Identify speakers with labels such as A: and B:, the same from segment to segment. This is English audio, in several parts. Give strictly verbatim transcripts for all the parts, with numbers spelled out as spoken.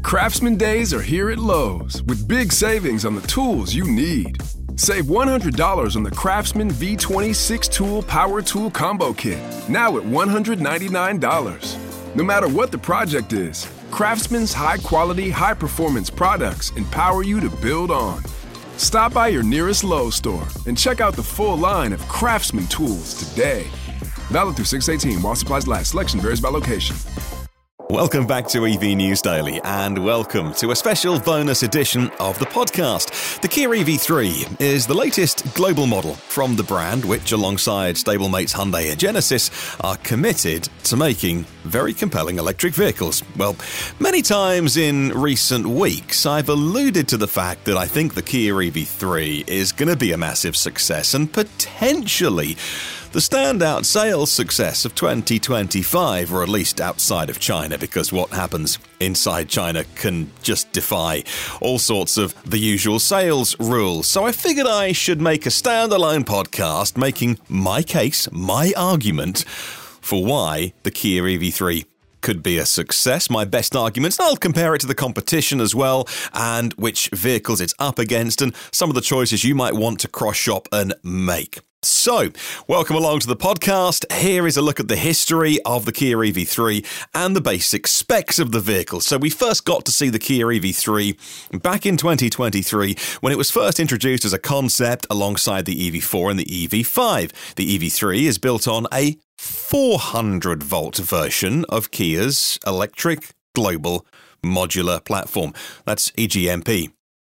A: Craftsman Days are here at Lowe's with big savings on the tools you need. Save one hundred dollars on the Craftsman V twenty-six tool Power Tool Combo Kit, now at one hundred ninety-nine dollars. No matter what the project is, Craftsman's high-quality, high-performance products empower you to build on. Stop by your nearest Lowe's store and check out the full line of Craftsman tools today. Valid through six eighteen while supplies last. Selection varies by location.
B: Welcome back to E V News Daily, and welcome to a special bonus edition of the podcast. The Kia E V three is the latest global model from the brand, which alongside stablemates Hyundai and Genesis are committed to making very compelling electric vehicles. Well, many times in recent weeks, I've alluded to the fact that I think the Kia E V three is going to be a massive success and potentially the standout sales success of twenty twenty-five, or at least outside of China, because what happens inside China can just defy all sorts of the usual sales rules. So I figured I should make a standalone podcast making my case, my argument for why the Kia E V three could be a success, my best arguments. I'll compare it to the competition as well, and which vehicles it's up against, and some of the choices you might want to cross-shop and make. So, welcome along to the podcast. Here is a look at the history of the Kia E V three and the basic specs of the vehicle. So we first got to see the Kia E V three back in twenty twenty-three when it was first introduced as a concept alongside the E V four and the E V five. The E V three is built on a four hundred volt version of Kia's electric global modular platform. That's E G M P.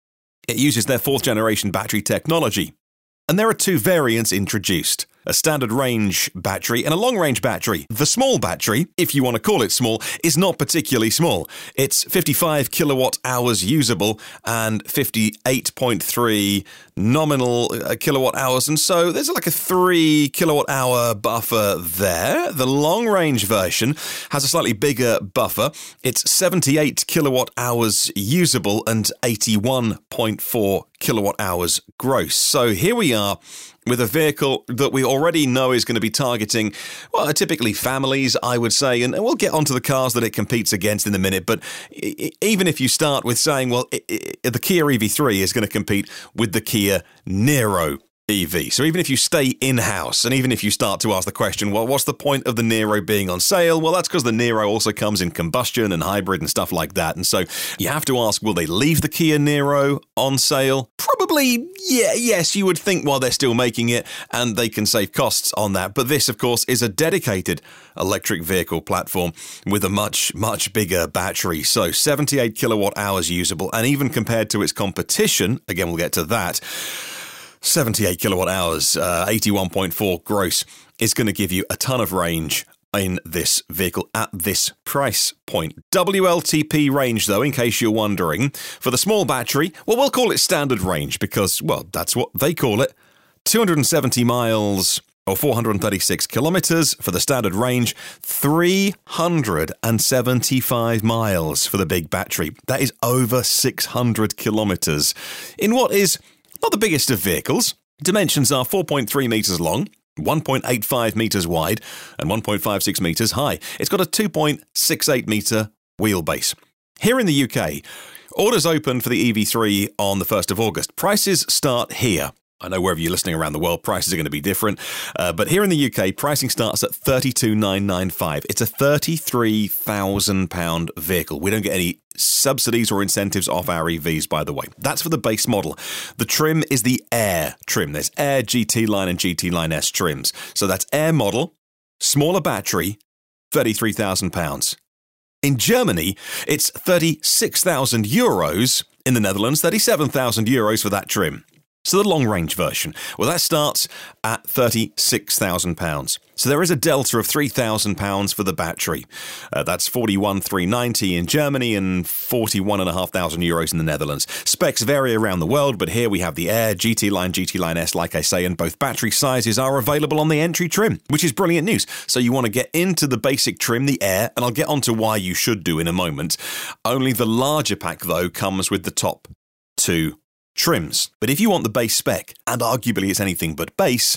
B: It uses their fourth generation battery technology. And there are two variants introduced, a standard range battery and a long range battery. The small battery, if you want to call it small, is not particularly small. It's fifty-five kilowatt hours usable and fifty-eight point three nominal kilowatt hours. And so there's like a three kilowatt hour buffer there. The long range version has a slightly bigger buffer. It's seventy-eight kilowatt hours usable and eighty-one point four kilowatt hours gross. So here we are with a vehicle that we already know is going to be targeting, well, typically families, I would say, and we'll get onto the cars that it competes against in a minute. But even if you start with saying, well, the Kia E V three is going to compete with the Kia Niro E V. So even if you stay in-house, and even if you start to ask the question, well, what's the point of the Niro being on sale? Well, that's because the Niro also comes in combustion and hybrid and stuff like that. And so you have to ask, will they leave the Kia Niro on sale? Probably, yeah, yes, you would think while they're still making it, and they can save costs on that. But this, of course, is a dedicated electric vehicle platform with a much, much bigger battery. So seventy-eight kilowatt hours usable, and even compared to its competition, again, we'll get to that, seventy-eight kilowatt hours, uh, eighty-one point four gross, is going to give you a ton of range in this vehicle at this price point. W L T P range, though, in case you're wondering, for the small battery, well, we'll call it standard range because, well, that's what they call it. two hundred seventy miles or four hundred thirty-six kilometers for the standard range, three hundred seventy-five miles for the big battery. That is over six hundred kilometers in what is not the biggest of vehicles. Dimensions are four point three metres long, one point eight five metres wide, and one point five six metres high. It's got a two point six eight metre wheelbase. Here in the U K, orders open for the E V three on the first of August. Prices start here. I know wherever you're listening around the world, prices are going to be different. Uh, but here in the U K, pricing starts at thirty-two thousand nine hundred ninety-five. It's a thirty-three thousand pounds vehicle. We don't get any subsidies or incentives off our E Vs, by the way. That's for the base model. The trim is the Air trim. There's Air, G T Line, and G T Line S trims. So that's Air model, smaller battery, thirty-three thousand pounds. In Germany, it's thirty-six thousand euros. In the Netherlands, thirty-seven thousand euros for that trim. So the long-range version, well, that starts at thirty-six thousand pounds. So there is a delta of three thousand pounds for the battery. Uh, that's forty-one thousand three hundred ninety in Germany and forty-one thousand five hundred euros in the Netherlands. Specs vary around the world, but here we have the Air, G T Line, G T Line S, like I say, and both battery sizes are available on the entry trim, which is brilliant news. So you want to get into the basic trim, the Air, and I'll get onto why you should do in a moment. Only the larger pack, though, comes with the top two trims. But if you want the base spec, and arguably it's anything but base,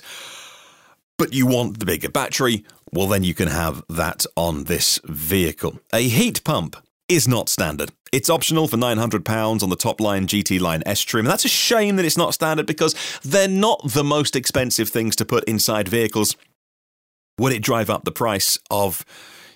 B: but you want the bigger battery, well, then you can have that on this vehicle. A heat pump is not standard. It's optional for nine hundred pounds on the top line G T Line S trim. And that's a shame that it's not standard because they're not the most expensive things to put inside vehicles. Would it drive up the price of,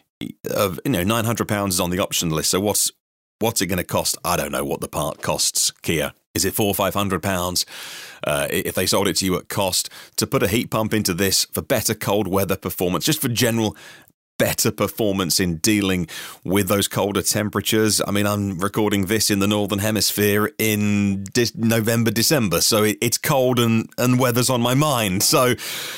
B: of you know, nine hundred pounds is on the option list. So what's what's it going to cost? I don't know what the part costs, Kia. Is it four or five hundred pounds? Uh, if they sold it to you at cost to put a heat pump into this for better cold weather performance, just for general better performance in dealing with those colder temperatures. I mean, I'm recording this in the Northern Hemisphere in de- November, December, so it, it's cold and, and weather's on my mind. So,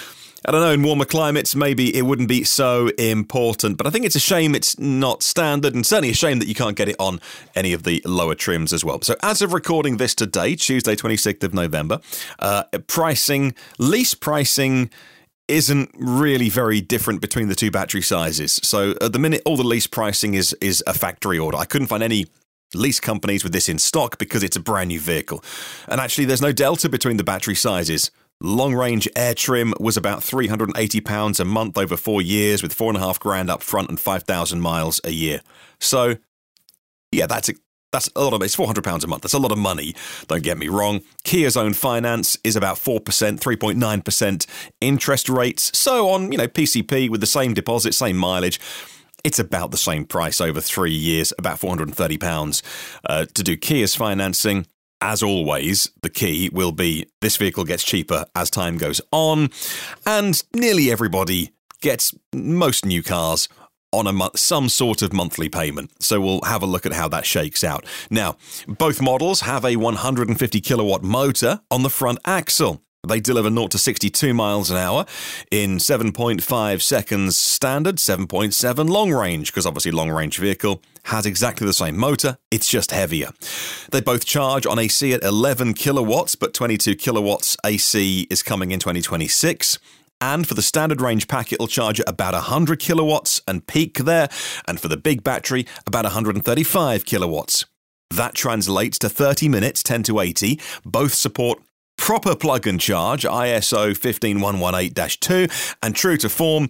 B: I don't know, in warmer climates, maybe it wouldn't be so important, but I think it's a shame it's not standard, and certainly a shame that you can't get it on any of the lower trims as well. So as of recording this today, Tuesday, twenty-sixth of November, uh, pricing, lease pricing isn't really very different between the two battery sizes. So at the minute, all the lease pricing is is a factory order. I couldn't find any lease companies with this in stock because it's a brand new vehicle. And actually, there's no delta between the battery sizes. Long-range air trim was about three hundred eighty pounds a month over four years with four and a half grand up front and five thousand miles a year. So, yeah, that's a That's a lot of it's four hundred pounds a month. That's a lot of money. Don't get me wrong. Kia's own finance is about four percent, three point nine percent interest rates. So on, you know, P C P with the same deposit, same mileage, it's about the same price over three years, about four hundred thirty pounds uh, to do Kia's financing. As always, the key will be this vehicle gets cheaper as time goes on, and nearly everybody gets most new cars on a month, some sort of monthly payment. So we'll have a look at how that shakes out. Now, both models have a one hundred fifty kilowatt motor on the front axle. They deliver zero to sixty-two miles an hour in seven point five seconds standard, seven point seven long range, because obviously long range vehicle has exactly the same motor, it's just heavier. They both charge on A C at eleven kilowatts, but twenty-two kilowatts A C is coming in twenty twenty-six. And for the standard range pack, it'll charge at about one hundred kilowatts and peak there. And for the big battery, about one hundred thirty-five kilowatts. That translates to thirty minutes, ten to eighty. Both support proper plug and charge, I S O fifteen one one eight dash two. And true to form,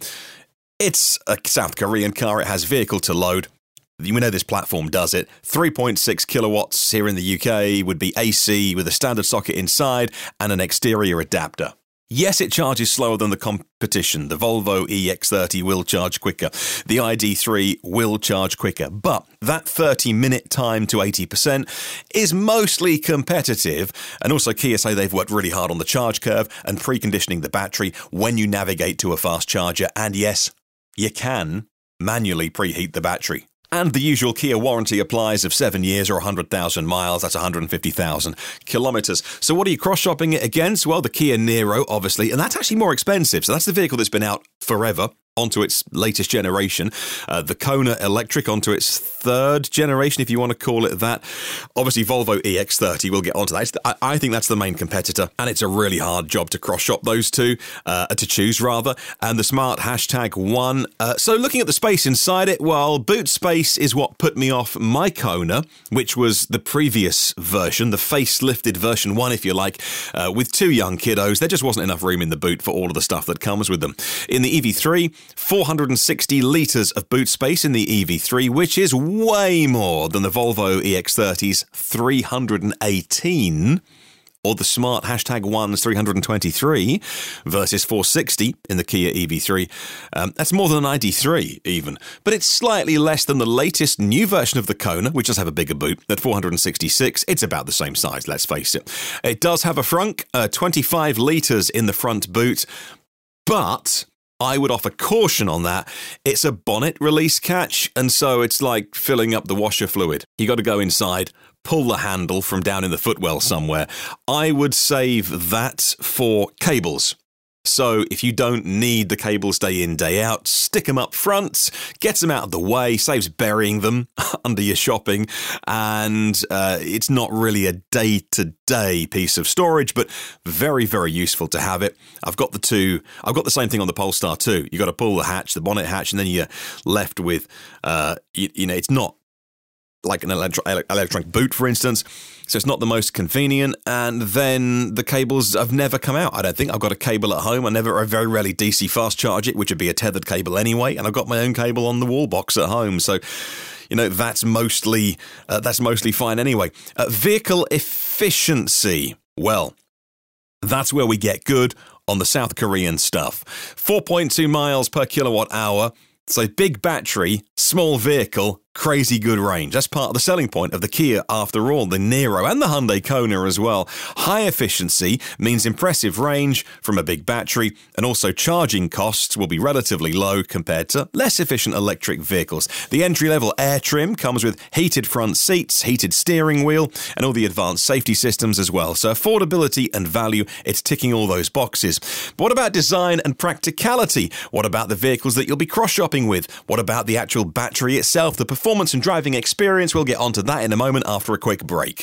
B: it's a South Korean car. It has vehicle to load. We know this platform does it. three point six kilowatts here in the U K would be A C with a standard socket inside and an exterior adapter. Yes, it charges slower than the competition. The Volvo E X thirty will charge quicker. The I D three will charge quicker. But that thirty-minute time to eighty percent is mostly competitive. And also, Kia say they've worked really hard on the charge curve and preconditioning the battery when you navigate to a fast charger. And yes, you can manually preheat the battery. And the usual Kia warranty applies of seven years or one hundred thousand miles. That's one hundred fifty thousand kilometres. So what are you cross-shopping it against? Well, the Kia Niro, obviously, and that's actually more expensive. So that's the vehicle that's been out forever onto its latest generation. Uh, the Kona Electric onto its third generation, if you want to call it that. Obviously, Volvo E X thirty, we'll get onto that. I, I think that's the main competitor, and it's a really hard job to cross-shop those two, uh, to choose, rather. And the Smart Hashtag one. Uh, so looking at the space inside it, well, boot space is what put me off my Kona, which was the previous version, the facelifted version one, if you like, uh, with two young kiddos. There just wasn't enough room in the boot for all of the stuff that comes with them. In the E V three, four hundred sixty litres of boot space in the E V three, which is way more than the Volvo E X thirty's three hundred eighteen, or the Smart Hashtag one's three hundred twenty-three, versus four hundred sixty in the Kia E V three. Um, that's more than an I D three, even. But it's slightly less than the latest new version of the Kona, which does have a bigger boot, at four hundred sixty-six. It's about the same size, let's face it. It does have a frunk, uh, twenty-five litres in the front boot, but I would offer caution on that. It's a bonnet release catch, and so it's like filling up the washer fluid. You got to go inside, pull the handle from down in the footwell somewhere. I would save that for cables. So if you don't need the cables day in, day out, stick them up front, gets them out of the way, saves burying them under your shopping, and uh, it's not really a day-to-day piece of storage, but very, very useful to have it. I've got the two, I've got the same thing on the Polestar too. You got to pull the hatch, the bonnet hatch, and then you're left with, uh, you, you know, it's not like an electro- electronic boot, for instance. So it's not the most convenient. And then the cables have never come out. I don't think. I've got a cable at home. I never, I very rarely D C fast charge it, which would be a tethered cable anyway. And I've got my own cable on the wall box at home. So you know, that's mostly uh, that's mostly fine anyway. Uh, vehicle efficiency. Well, that's where we get good on the South Korean stuff. four point two miles per kilowatt hour. So big battery, small vehicle, crazy good range. That's part of the selling point of the Kia, after all, the Niro and the Hyundai Kona as well. High efficiency means impressive range from a big battery, and also charging costs will be relatively low compared to less efficient electric vehicles. The entry-level Air trim comes with heated front seats, heated steering wheel, and all the advanced safety systems as well. So affordability and value, it's ticking all those boxes. But what about design and practicality? What about the vehicles that you'll be cross-shopping with? What about the actual battery itself, the performance and driving experience? We'll get onto that in a moment after a quick break.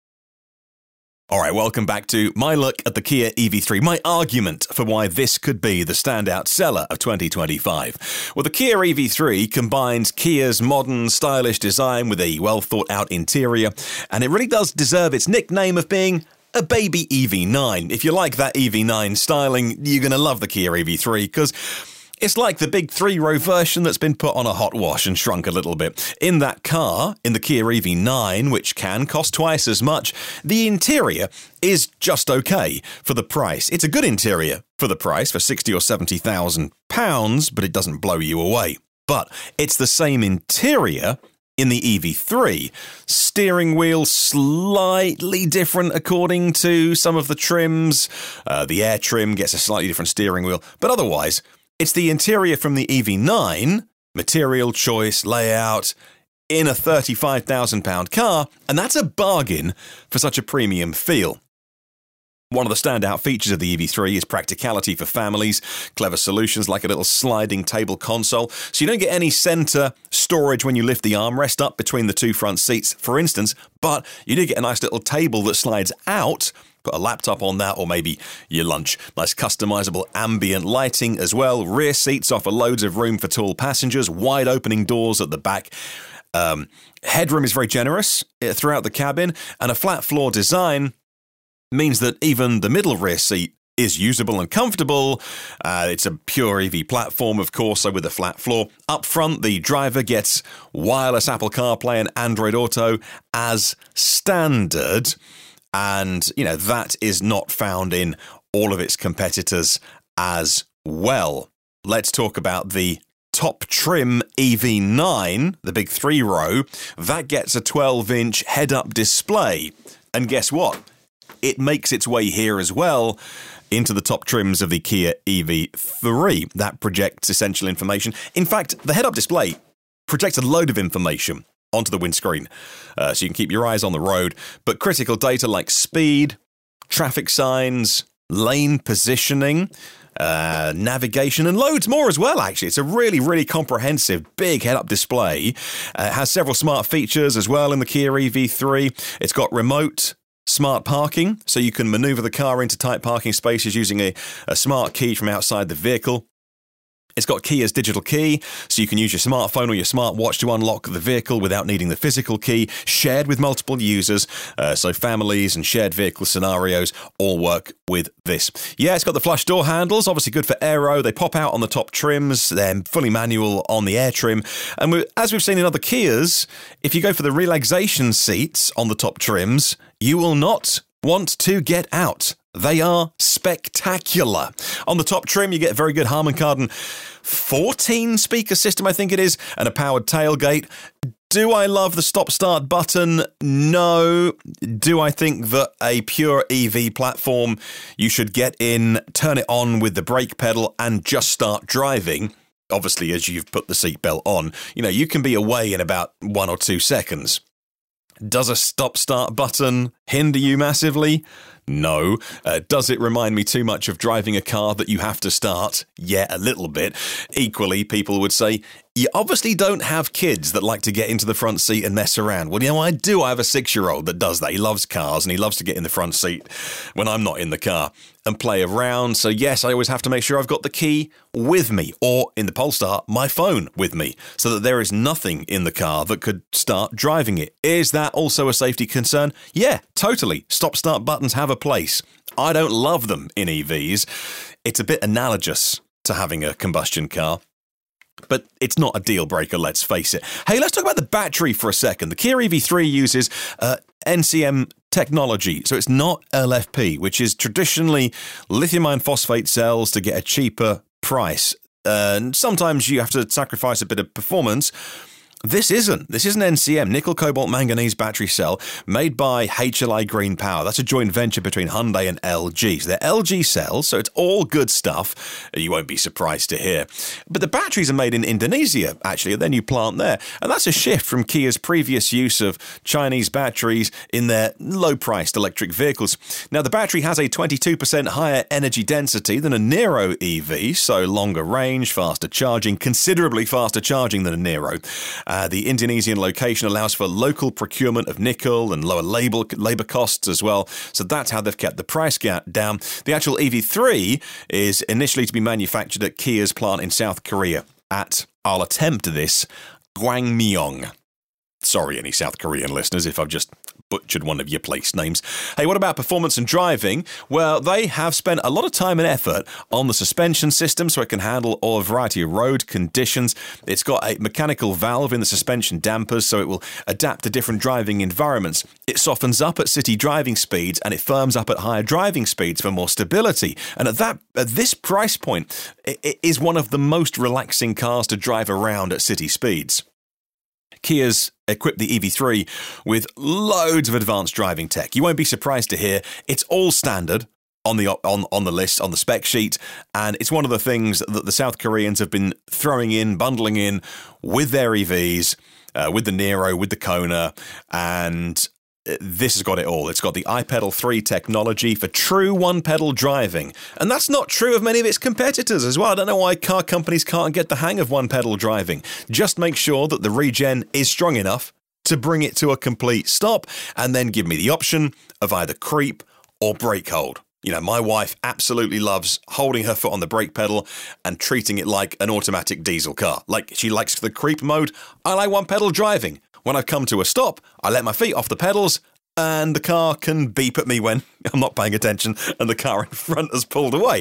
B: All right, welcome back to my look at the Kia E V three, my argument for why this could be the standout seller of twenty twenty-five. Well, the Kia E V three combines Kia's modern, stylish design with a well-thought-out interior, and it really does deserve its nickname of being a baby E V nine. If you like that E V nine styling, you're going to love the Kia E V three, because it's like the big three-row version that's been put on a hot wash and shrunk a little bit. In that car, in the Kia E V nine, which can cost twice as much, the interior is just okay for the price. It's a good interior for the price, for sixty or seventy thousand pounds, but it doesn't blow you away. But it's the same interior in the E V three. Steering wheel slightly different according to some of the trims. Uh, the Air trim gets a slightly different steering wheel, but otherwise, it's the interior from the E V nine, material choice, layout, in a thirty-five thousand pound car, and that's a bargain for such a premium feel. One of the standout features of the E V three is practicality for families, clever solutions like a little sliding table console, so you don't get any centre storage when you lift the armrest up between the two front seats, for instance, but you do get a nice little table that slides out. Put a laptop on that, or maybe your lunch. Nice customizable ambient lighting as well. Rear seats offer loads of room for tall passengers, wide opening doors at the back. Um, headroom is very generous throughout the cabin, and a flat floor design means that even the middle rear seat is usable and comfortable. Uh, it's a pure E V platform, of course, so with a flat floor. Up front, the driver gets wireless Apple CarPlay and Android Auto as standard. And, you know, that is not found in all of its competitors as well. Let's talk about the top trim E V nine, the big three-row. That gets a twelve-inch head-up display. And guess what? It makes its way here as well into the top trims of the Kia E V three. That projects essential information. In fact, the head-up display projects a load of information onto the windscreen, uh, so you can keep your eyes on the road. But critical data like speed, traffic signs, lane positioning, uh, navigation, and loads more as well, actually. It's a really, really comprehensive, big head-up display. Uh, it has several smart features as well in the Kia E V three. It's got remote smart parking, so you can maneuver the car into tight parking spaces using a, a smart key from outside the vehicle. It's got Kia's digital key, so you can use your smartphone or your smartwatch to unlock the vehicle without needing the physical key, shared with multiple users, uh, so families and shared vehicle scenarios all work with this. Yeah, it's got the flush door handles, obviously good for aero. They pop out on the top trims. They're fully manual on the Air trim. And we, as we've seen in other Kias, if you go for the relaxation seats on the top trims, you will not want to get out. They are spectacular. On the top trim, you get a very good Harman Kardon fourteen speaker system, I think it is, and a powered tailgate. Do I love the stop-start button? No. Do I think that a pure E V platform, you should get in, turn it on with the brake pedal, and just start driving? Obviously, as you've put the seatbelt on, you know, you can be away in about one or two seconds. Does a stop-start button hinder you massively? No. Uh, does it remind me too much of driving a car that you have to start? Yeah, a little bit. Equally, people would say, you obviously don't have kids that like to get into the front seat and mess around. Well, you know, I do. I have a six-year-old that does that. He loves cars and he loves to get in the front seat when I'm not in the car and play around. So yes, I always have to make sure I've got the key with me, or in the Polestar, my phone with me, so that there is nothing in the car that could start driving it. Is that also a safety concern? Yeah, totally. Stop-start buttons have a place. I don't love them in E Vs. It's a bit analogous to having a combustion car. But it's not a deal breaker, let's face it. Hey, let's talk about the battery for a second. The Kia E V three uses uh, N C M technology, so it's not L F P, which is traditionally lithium iron phosphate cells to get a cheaper price. Uh, and sometimes you have to sacrifice a bit of performance. This isn't. This is an N C M, nickel cobalt manganese battery cell made by H L I Green Power. That's a joint venture between Hyundai and L G. So they're L G cells, so it's all good stuff. You won't be surprised to hear. But the batteries are made in Indonesia, actually, at their new plant there. And that's a shift from Kia's previous use of Chinese batteries in their low-priced electric vehicles. Now, the battery has a twenty-two percent higher energy density than a Niro E V, so longer range, faster charging, considerably faster charging than a Niro. Uh, the Indonesian location allows for local procurement of nickel and lower labor, labor costs as well. So that's how they've kept the price gap down. The actual E V three is initially to be manufactured at Kia's plant in South Korea at, I'll attempt this, Gwangmyeong. Sorry, any South Korean listeners, if I've just butchered one of your place names. Hey, what about performance and driving? Well, they have spent a lot of time and effort on the suspension system so it can handle a variety of road conditions. It's got a mechanical valve in the suspension dampers so it will adapt to different driving environments. It softens up at city driving speeds and it firms up at higher driving speeds for more stability. And at that, at this price point, it is one of the most relaxing cars to drive around at city speeds. Kia's equipped the E V three with loads of advanced driving tech. You won't be surprised to hear it's all standard on the on, on the list, on the spec sheet, and it's one of the things that the South Koreans have been throwing in, bundling in with their E Vs, uh, with the Niro, with the Kona, and this has got it all. It's got the iPedal three technology for true one-pedal driving. And that's not true of many of its competitors as well. I don't know why car companies can't get the hang of one-pedal driving. Just make sure that the regen is strong enough to bring it to a complete stop, and then give me the option of either creep or brake hold. You know, my wife absolutely loves holding her foot on the brake pedal and treating it like an automatic diesel car. Like, she likes the creep mode. I like one-pedal driving. When I come to a stop, I let my feet off the pedals and the car can beep at me when I'm not paying attention and the car in front has pulled away.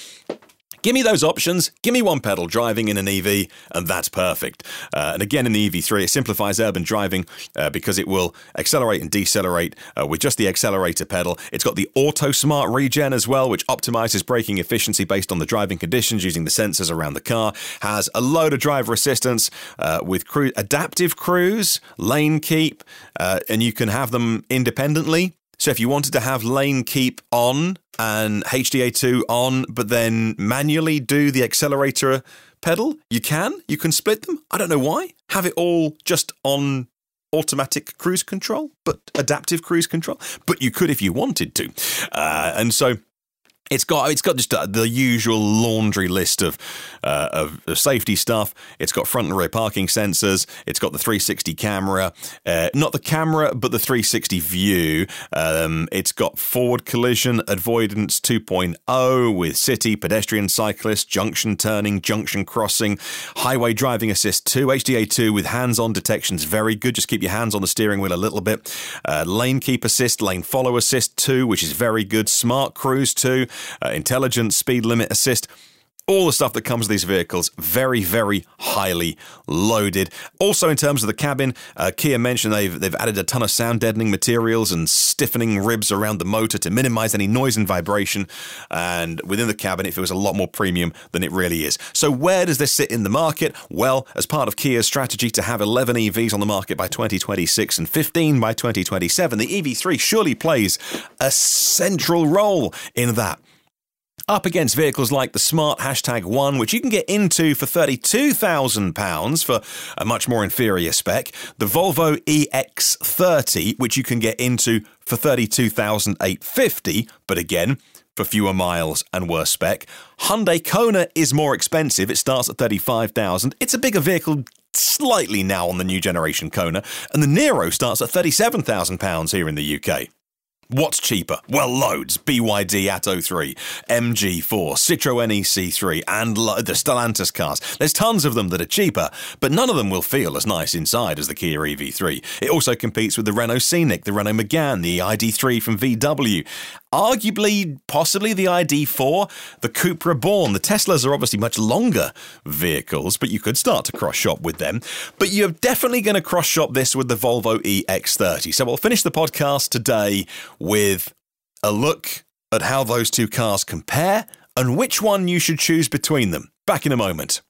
B: Give me those options, give me one pedal driving in an E V, and that's perfect. Uh, and again, in the E V three, it simplifies urban driving uh, because it will accelerate and decelerate uh, with just the accelerator pedal. It's got the Auto Smart Regen as well, which optimizes braking efficiency based on the driving conditions using the sensors around the car. Has a load of driver assistance uh, with cru- adaptive cruise, lane keep, uh, and you can have them independently. So if you wanted to have lane keep on and H D A two on, but then manually do the accelerator pedal, you can. You can split them. I don't know why. Have it all just on automatic cruise control, but adaptive cruise control. But you could if you wanted to. Uh, and so It's got it's got just uh, the usual laundry list of, uh, of of safety stuff. It's got front and rear parking sensors. It's got the three sixty camera, uh, not the camera, but the three sixty view. Um, it's got forward collision avoidance two point oh with city, pedestrian, cyclist, junction turning, junction crossing, highway driving assist two, H D A two with hands-on detections. Very good. Just keep your hands on the steering wheel a little bit. Uh, lane keep assist, lane follow assist two, which is very good. Smart cruise two. Uh, intelligent speed limit assist, all the stuff that comes with these vehicles, very, very highly loaded. Also, in terms of the cabin, uh, Kia mentioned they've they've added a ton of sound deadening materials and stiffening ribs around the motor to minimize any noise and vibration. And within the cabin, it feels a lot more premium than it really is. So where does this sit in the market? Well, as part of Kia's strategy to have eleven E Vs on the market by twenty twenty-six and fifteen by twenty twenty-seven, the E V three surely plays a central role in that. Up against vehicles like the Smart Hashtag one, which you can get into for thirty-two thousand pounds for a much more inferior spec. The Volvo E X thirty, which you can get into for thirty-two thousand eight hundred fifty pounds, but again, for fewer miles and worse spec. Hyundai Kona is more expensive. It starts at thirty-five thousand pounds. It's a bigger vehicle slightly now on the new generation Kona. And the Niro starts at thirty-seven thousand pounds here in the U K. What's cheaper? Well, loads. B Y D Atto three, M G four, Citroën E C three, and lo- the Stellantis cars. There's tons of them that are cheaper, but none of them will feel as nice inside as the Kia E V three. It also competes with the Renault Scenic, the Renault Megane, the I D three from V W. arguably, possibly the I D four, the Cupra Born. The Teslas are obviously much longer vehicles, but you could start to cross-shop with them. But you're definitely going to cross-shop this with the Volvo E X thirty. So we'll finish the podcast today with a look at how those two cars compare and which one you should choose between them. Back in a moment.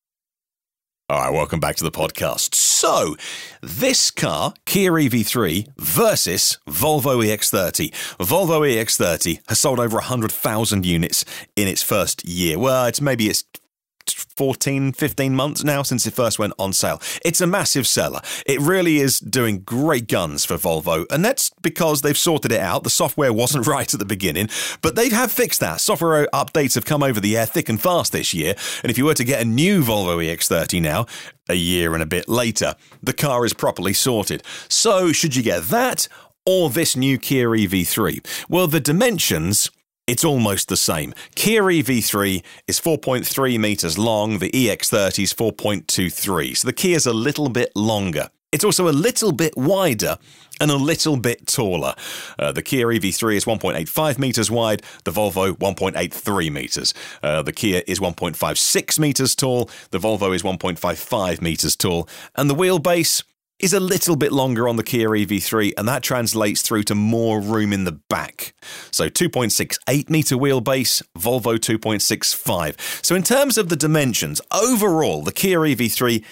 B: All right, welcome back to the podcast. So, this car, Kia E V three versus Volvo E X thirty. Volvo E X thirty has sold over one hundred thousand units in its first year. Well, it's maybe it's fourteen, fifteen months now since it first went on sale. It's a massive seller. It really is doing great guns for Volvo, and that's because they've sorted it out. The software wasn't right at the beginning, but they have fixed that. Software updates have come over the air thick and fast this year, and if you were to get a new Volvo E X thirty now, a year and a bit later, the car is properly sorted. So, should you get that or this new Kia E V three? Well, the dimensions, it's almost the same. Kia E V three is four point three metres long, the E X thirty is four point two three, so the Kia's a little bit longer. It's also a little bit wider and a little bit taller. Uh, the Kia E V three is one point eight five metres wide, the Volvo one point eight three metres. Uh, the Kia is one point five six metres tall, the Volvo is one point five five metres tall, and the wheelbase is a little bit longer on the Kia E V three, and that translates through to more room in the back. So two point six eight metre wheelbase, Volvo two point six five. So in terms of the dimensions, overall, the Kia E V three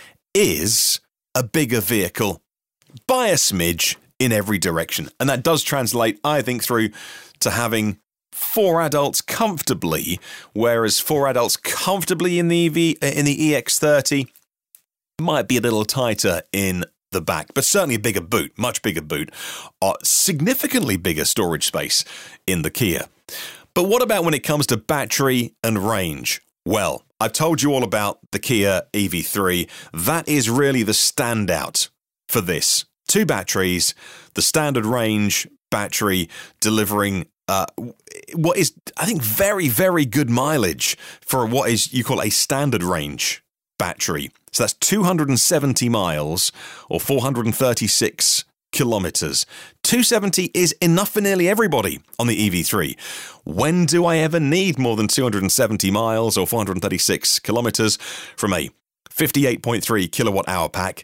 B: is a bigger vehicle by a smidge in every direction. And that does translate, I think, through to having four adults comfortably, whereas four adults comfortably in the E V, in the E X thirty might be a little tighter in the back, but certainly a bigger boot, much bigger boot, uh, significantly bigger storage space in the Kia. But what about when it comes to battery and range? Well, I've told you all about the Kia E V three. That is really the standout for this. Two batteries, the standard range battery delivering uh, what is, I think, very, very good mileage for what is you call a standard range battery. So that's two hundred seventy miles or four hundred thirty-six kilometers. two hundred seventy is enough for nearly everybody on the E V three. When do I ever need more than two hundred seventy miles or four hundred thirty-six kilometers from a fifty-eight point three kilowatt hour pack?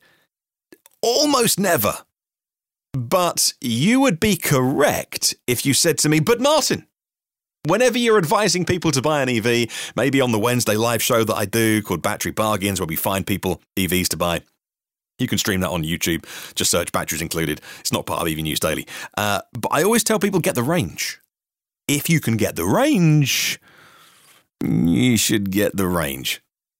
B: Almost never. But you would be correct if you said to me, but Martin, whenever you're advising people to buy an E V, maybe on the Wednesday live show that I do called Battery Bargains, where we find people E Vs to buy, you can stream that on YouTube. Just search batteries included. It's not part of E V News Daily. Uh, but I always tell people, get the range. If you can get the range, you should get the range.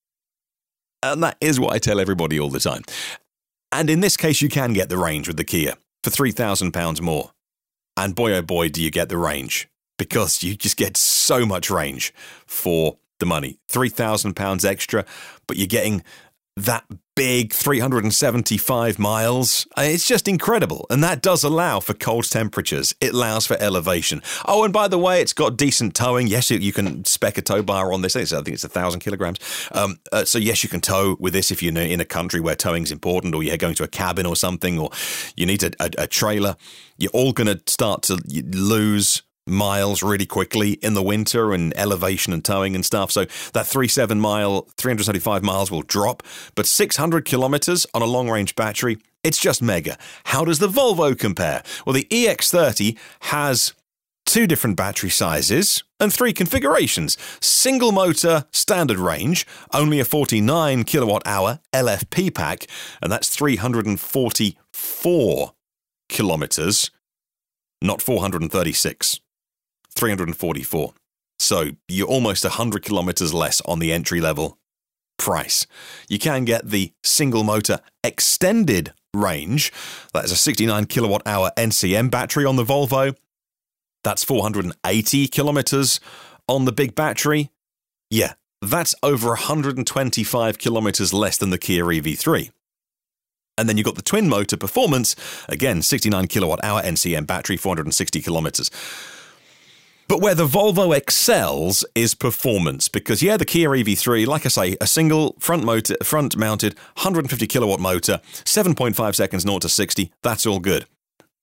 B: And that is what I tell everybody all the time. And in this case, you can get the range with the Kia for three thousand pounds more. And boy, oh boy, do you get the range. Because you just get so much range for the money. three thousand pounds extra, but you're getting that big three hundred seventy-five miles. It's just incredible. And that does allow for cold temperatures. It allows for elevation. Oh, and by the way, it's got decent towing. Yes, you can spec a tow bar on this. I think it's a thousand kilograms. Um, uh, so yes, you can tow with this if you're in a country where towing is important, or you're going to a cabin or something, or you need a, a, a trailer. You're all going to start to lose miles really quickly in the winter, and elevation and towing and stuff. So that thirty-seven mile, three hundred seventy-five miles will drop, but six hundred kilometers on a long range battery, it's just mega. How does the Volvo compare? Well, the E X thirty has two different battery sizes and three configurations. Single motor, standard range, only a forty-nine kilowatt hour L F P pack, and that's three hundred forty-four kilometers, not four hundred thirty-six. three hundred forty-four. So you're almost one hundred kilometers less on the entry level price. You can get the single motor extended range. That is a sixty-nine kilowatt hour N C M battery on the Volvo. That's four hundred eighty kilometers on the big battery. Yeah, that's over one hundred twenty-five kilometers less than the Kia E V three. And then you've got the twin motor performance. Again, sixty-nine kilowatt hour N C M battery, four hundred sixty kilometers. But where the Volvo excels is performance, because yeah, the Kia E V three, like I say, a single front motor, front mounted one hundred fifty kilowatt motor, seven point five seconds zero to sixty, that's all good.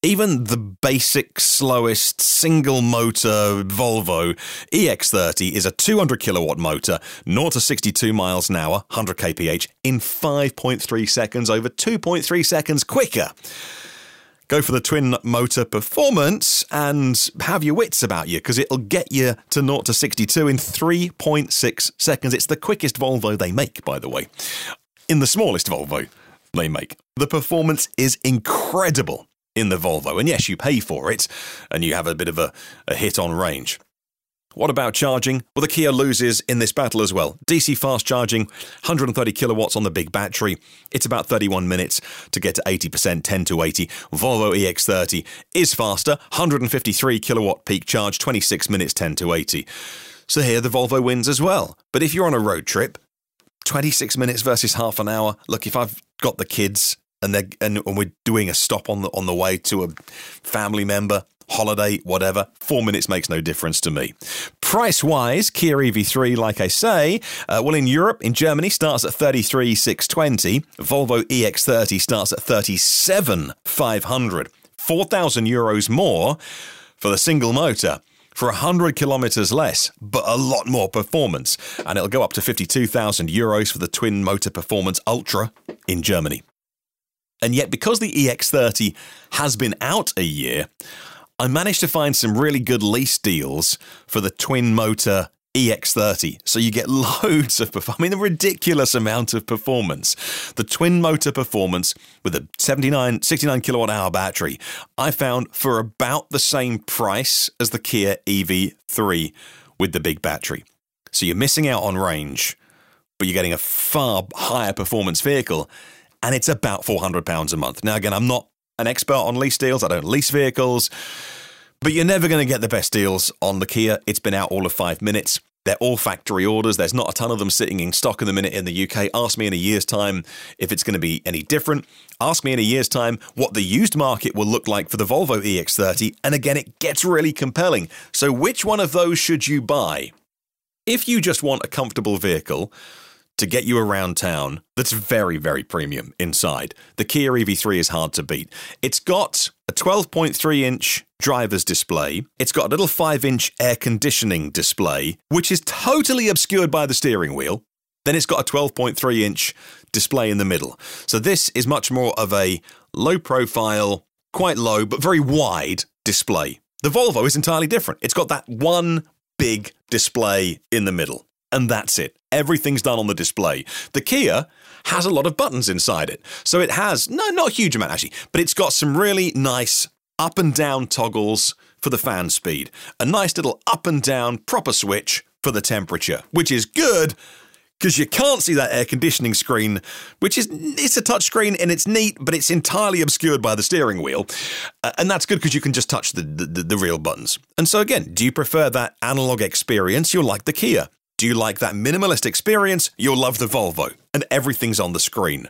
B: Even the basic, slowest, single-motor Volvo E X thirty is a two hundred kilowatt motor, zero to sixty-two miles an hour, one hundred k p h, in five point three seconds, over two point three seconds quicker. Go for the twin-motor performance and have your wits about you, because it'll get you to zero to sixty-two in three point six seconds. It's the quickest Volvo they make, by the way. In the smallest Volvo they make. The performance is incredible in the Volvo. And yes, you pay for it, and you have a bit of a, a hit on range. What about charging? Well, the Kia loses in this battle as well. D C fast charging, one hundred thirty kilowatts on the big battery. It's about thirty-one minutes to get to eighty percent, ten to eighty. Volvo E X thirty is faster, one hundred fifty-three kilowatt peak charge, twenty-six minutes, ten to eighty. So here the Volvo wins as well. But if you're on a road trip, twenty-six minutes versus half an hour. Look, if I've got the kids and they're and, and we're doing a stop on the on the way to a family member, holiday, whatever, four minutes makes no difference to me. Price-wise, Kia E V three, like I say, uh, well, in Europe, in Germany, starts at thirty-three thousand six hundred twenty. Volvo E X thirty starts at thirty-seven thousand five hundred. four thousand euros more for the single motor, for one hundred kilometres less, but a lot more performance. And it'll go up to fifty-two thousand euros for the twin motor performance Ultra in Germany. And yet, because the E X thirty has been out a year, I managed to find some really good lease deals for the twin motor E X thirty. So you get loads of performance. I mean, a ridiculous amount of performance. The twin motor performance with a seventy-nine, sixty-nine kilowatt hour battery, I found for about the same price as the Kia E V three with the big battery. So you're missing out on range, but you're getting a far higher performance vehicle, and it's about four hundred pounds a month. Now, again, I'm not an expert on lease deals. I don't lease vehicles. But you're never going to get the best deals on the Kia. It's been out all of five minutes. They're all factory orders. There's not a ton of them sitting in stock in the minute in the U K. Ask me in a year's time if it's going to be any different. Ask me in a year's time what the used market will look like for the Volvo E X thirty. And again, it gets really compelling. So which one of those should you buy? If you just want a comfortable vehicle to get you around town that's very, very premium inside, the Kia E V three is hard to beat. It's got a twelve point three inch driver's display. It's got a little five inch air conditioning display, which is totally obscured by the steering wheel. Then it's got a twelve point three inch display in the middle. So this is much more of a low profile, quite low, but very wide display. The Volvo is entirely different. It's got that one big display in the middle. And that's it. Everything's done on the display. The Kia has a lot of buttons inside it. So it has, no, not a huge amount actually, but it's got some really nice up and down toggles for the fan speed. A nice little up and down proper switch for the temperature, which is good because you can't see that air conditioning screen, which is, it's a touch screen and it's neat, but it's entirely obscured by the steering wheel. Uh, and that's good because you can just touch the, the, the real buttons. And so again, do you prefer that analog experience? You'll like the Kia. Do you like that minimalist experience? You'll love the Volvo. And everything's on the screen.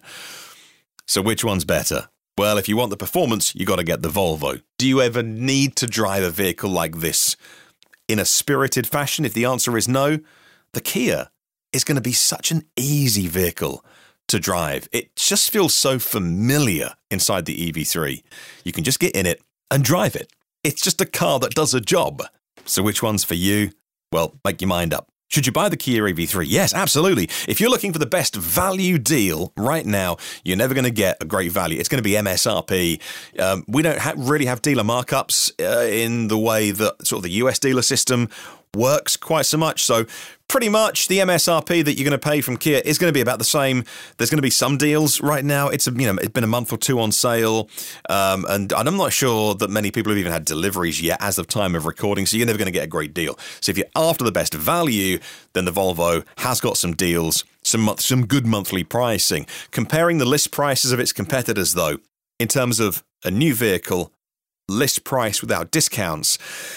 B: So which one's better? Well, if you want the performance, you got to get the Volvo. Do you ever need to drive a vehicle like this in a spirited fashion? If the answer is no, the Kia is going to be such an easy vehicle to drive. It just feels so familiar inside the E V three. You can just get in it and drive it. It's just a car that does a job. So which one's for you? Well, make your mind up. Should you buy the Kia E V three? Yes, absolutely. If you're looking for the best value deal right now, you're never going to get a great value. It's going to be M S R P. Um, we don't ha- really have dealer markups uh, in the way that sort of the U S dealer system works quite so much. So pretty much the M S R P that you're going to pay from Kia is going to be about the same. There's going to be some deals right now. It's a, you know, it's been a month or two on sale, um, and, and I'm not sure that many people have even had deliveries yet as of time of recording. So you're never going to get a great deal. So if you're after the best value, then the Volvo has got some deals, some some good monthly pricing. Comparing the list prices of its competitors, though, in terms of a new vehicle, list price without discounts,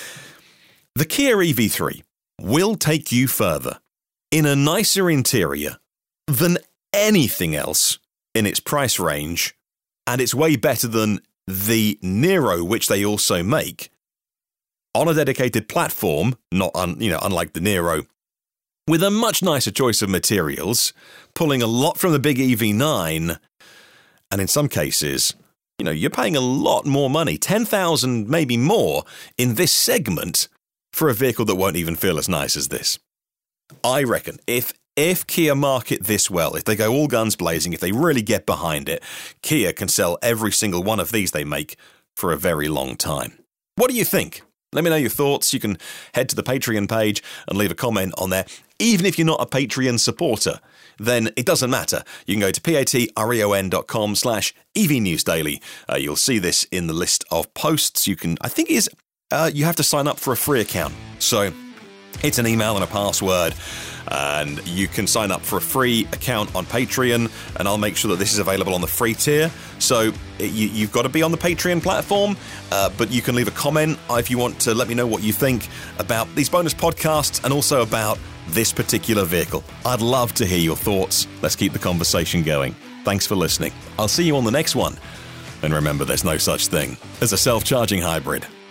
B: the Kia E V three will take you further in a nicer interior than anything else in its price range, and it's way better than the Niro, which they also make, on a dedicated platform, not un, you know, unlike the Niro, with a much nicer choice of materials, pulling a lot from the big E V nine, and in some cases, You know, you're paying a lot more money, ten thousand dollars maybe more, in this segment for a vehicle that won't even feel as nice as this. I reckon if if Kia market this well, if they go all guns blazing, if they really get behind it, Kia can sell every single one of these they make for a very long time. What do you think? Let me know your thoughts. You can head to the Patreon page and leave a comment on there. Even if you're not a Patreon supporter, then it doesn't matter. You can go to patreon.com slash evnewsdaily. Uh, you'll see this in the list of posts. You can, I think it is, uh, you have to sign up for a free account. So it's an email and a password, and you can sign up for a free account on Patreon, and I'll make sure that this is available on the free tier. So it, you, you've got to be on the Patreon platform, uh, but you can leave a comment if you want to let me know what you think about these bonus podcasts and also about this particular vehicle. I'd love to hear your thoughts. Let's keep the conversation going. Thanks for listening. I'll see you on the next one. And remember, there's no such thing as a self-charging hybrid.